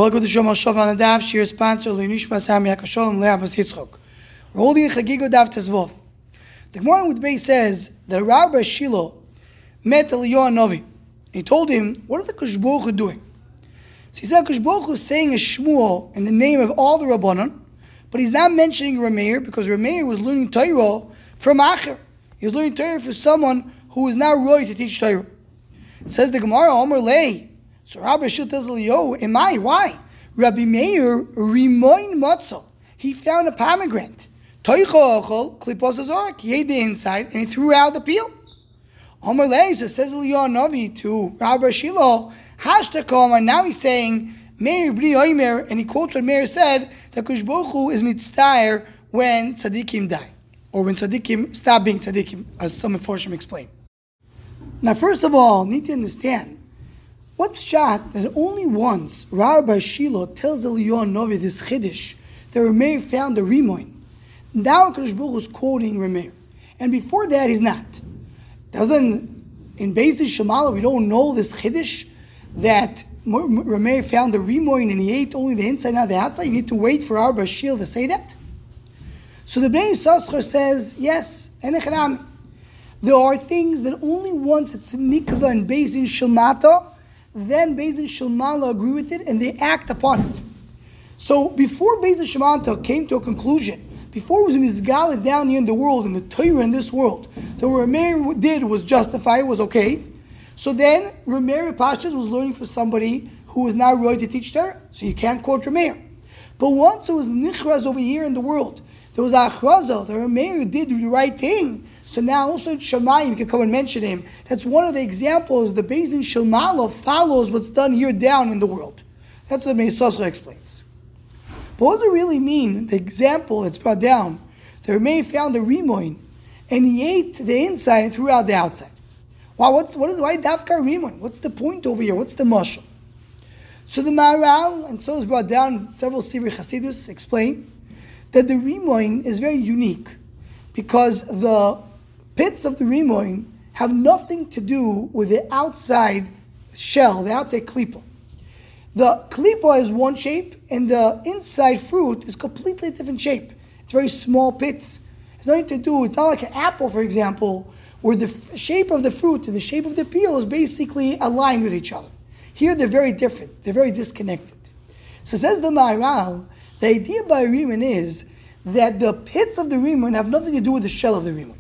Welcome to Shom HaShov on the Daf. Shir sponsor Le'nishma Sam Yakasholem Le'Abbas Yitzchok. We're holding Chagigo Daf Tezvov. The Gemara with Bey says that Rabbi Shilo met Eliyahu Novi. He told him, "What is the Kosh Baruch Hu doing?" So he said, "Kosh Baruch Hu is saying a shmuel in the name of all the Rabbanon, but he's not mentioning Rameir because Rameir was learning Torah from Acher. He was learning Torah for someone who is now roy to teach Torah." Says the Gemara, Omer Lei. So Rabbi Shil tells Eliyahu, "Am I? Why? Rabbi Meir rimoin matzo. He found a pomegranate. Toicho ochol klipos azorek. He ate the inside and he threw out the peel." Omer Lei, so says Eliyahu Novi to Rabbi Shilo, Hashtakom, now he's saying Meir bri oimer, and he quotes what Meir said that Kosh Baruch Hu is mitztayer when tzaddikim die, or when tzaddikim stop being tzaddikim, as some Meforshim explain. Now, first of all, need to understand. What's shot that only once Rabbi Shilo tells Eliyahu Novi this chiddush that Rameir found the rimoin. Now Kosh Baruch Hu is quoting Rameir, and before that he's not. In Beis Shemala we don't know this chiddush that Rameir found the rimoin and he ate only the inside, not the outside. You need to wait for Rabbi Shilo to say that. So the Bnei Yissaschar says yes, and echanami. There are things that only once it's mikvah and Beis Shemata. Then Beis Shemala agree with it and they act upon it. So before Beis Shemata came to a conclusion, before it was mizgaleh down here in the world, in the Torah in this world, that what Rameir did was justified, was okay. So then Rameir Pashas was learning for somebody who is now ready to teach Torah. So you can't quote Rameir. But once it was nichraz over here in the world, there was achraza, that Rameir did the right thing. So now also Shamayim, you can come and mention him. That's one of the examples. The Beis Shemala follows what's done here down in the world. That's what Bnei Yissaschar explains. But what does it really mean, the example that's brought down? The Rameir found the rimoin, and he ate the inside and threw out the outside. Wow, why Dafka rimoin? What's the point over here? What's the mashal? So the Maharal, and so is brought down, several Sivri Chasidus explain that the rimoin is very unique because the pits of the rimoin have nothing to do with the outside shell, the outside klipa. The klipa is one shape, and the inside fruit is completely different shape. It's very small pits. It's nothing to do. It's not like an apple, for example, where the shape of the fruit and the shape of the peel is basically aligned with each other. Here, they're very different. They're very disconnected. So says the Maharal, the idea by rimoin is that the pits of the rimoin have nothing to do with the shell of the rimoin.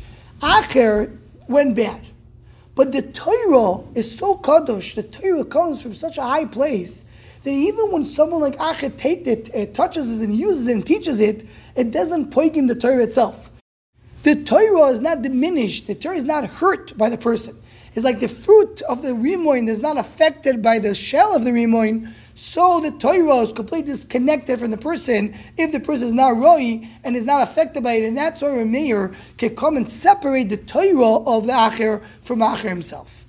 Acher went bad. But the Torah is so kadosh, the Torah comes from such a high place, that even when someone like Acher takes it, touches it and uses it and teaches it, it doesn't poigim the Torah itself. The Torah is not diminished, the Torah is not hurt by the person. It's like the fruit of the rimoin is not affected by the shell of the rimoin, so the Torah is completely disconnected from the person if the person is not roi and is not affected by it. And that's why Rameir can come and separate the Torah of the Acher from Acher himself.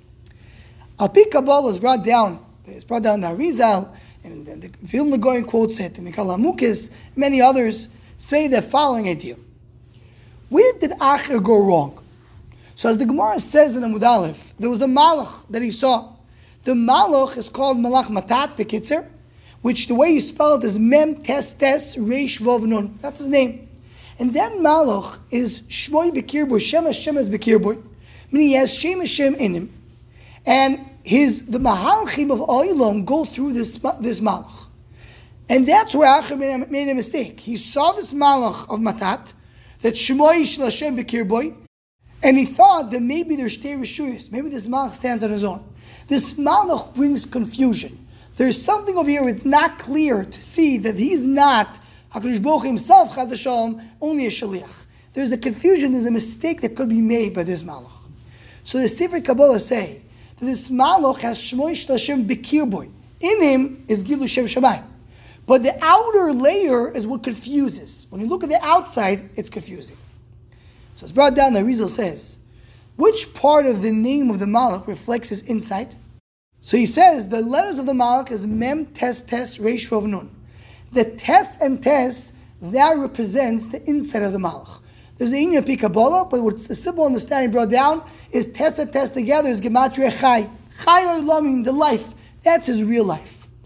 Alpi Kabbalah is brought down. It's brought down the Arizal, and the Vilna Gaon quotes it, and Mikal Hamukis, many others say the following idea. Where did Acher go wrong? So as the Gemara says in Amud Aleph, there was a malach that he saw. The malach is called malach matat bekitzer, which the way you spell it is mem tes tes reish vav nun. That's his name. And that malach is shmoi bekirboy, shem Hashem is bekirboy, meaning he has shem Hashem in him. And the mahalchim of Olam go through this malach. And that's where Acher made a mistake. He saw this malach of matat, that shmoi shel Hashem bekirboy, and he thought that maybe there's shtei reshuyos, maybe this malach stands on his own. This malach brings confusion. There's something over here. It's not clear to see that he's not HaKadosh Baruch Hu himself, Chaz v'Shalom, only a shaliach. There's a confusion. There's a mistake that could be made by this malach. So the Sifrei Kabbalah say that this malach has Shmoi Shel Hashem B'kirboy. In him is Gilu Shem Shamayim. But the outer layer is what confuses. When you look at the outside, it's confusing. So it's brought down. The Arizal says, which part of the name of the malach reflects his inside? So he says the letters of the malach is mem, tes, tes, reish, vav, nun. The tes and tes, that represents the inside of the malach. There's the Inyan Pi Kabbalah, but what's the simple understanding brought down is tes and tes together is gematria chai. Chai olam, the life. That's his real life.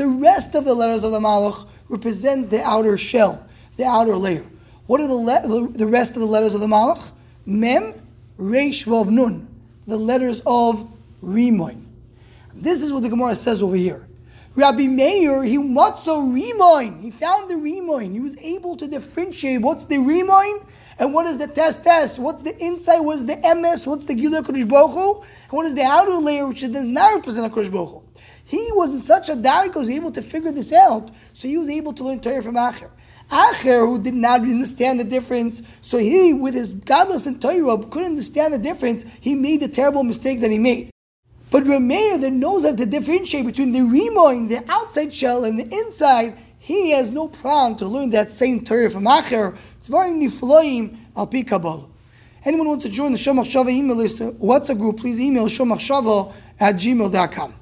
The rest of the letters of the Malach represents the outer shell, the outer layer. What are the rest of the letters of the Malach? Mem, Reish, Vav, Nun. The letters of Rimoin. This is what the Gemara says over here. Rabbi Meir, he matzo Rimoin. He found the Rimoin. He was able to differentiate what's the Rimoin and what is the test. What's the inside, what is the emes, what's the Gilui HaKadosh Baruch Hu, and what is the outer layer which does not represent HaKadosh Baruch Hu. He was in such a dark, he was able to figure this out, so he was able to learn Torah from Acher. Acher, who did not understand the difference, so he, with his godless and Torah, couldn't understand the difference, he made the terrible mistake that he made. But Rameir that knows how to differentiate between the Rimoin, the outside shell, and the inside, he has no problem to learn that same Torah from Acher. It's very nifloim al pi Kabbalah. Anyone who wants to join the Shomach Shava email list, WhatsApp group, please email shomachshava@gmail.com.